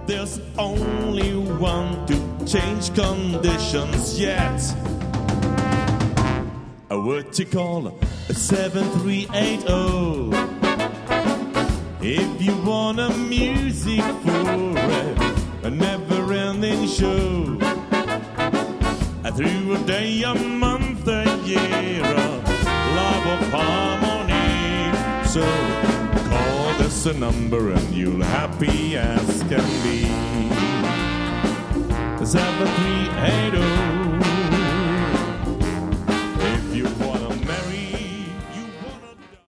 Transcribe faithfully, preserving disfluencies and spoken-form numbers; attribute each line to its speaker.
Speaker 1: There's only one to change conditions yet. A what you call a seven three eight oh. If you want a music for a never-ending show, through a day, a month, a year of love of harmony. So call this a number and you'll happy as can be. Seven three eight oh.